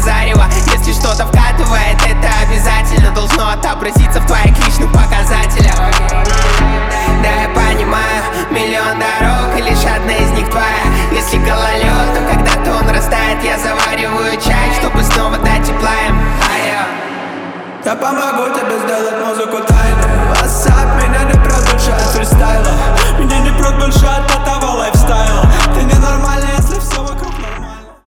зарево. Если что-то вкатывает, это обязательно должно отобразиться в твоих личных показателях. Да, я понимаю, миллион дорог, и лишь одна из них твоя. Если гололед, то когда-то он растает. Я завариваю чай, чтобы снова дать тепла им. Я помогу тебе сделать музыку тайной.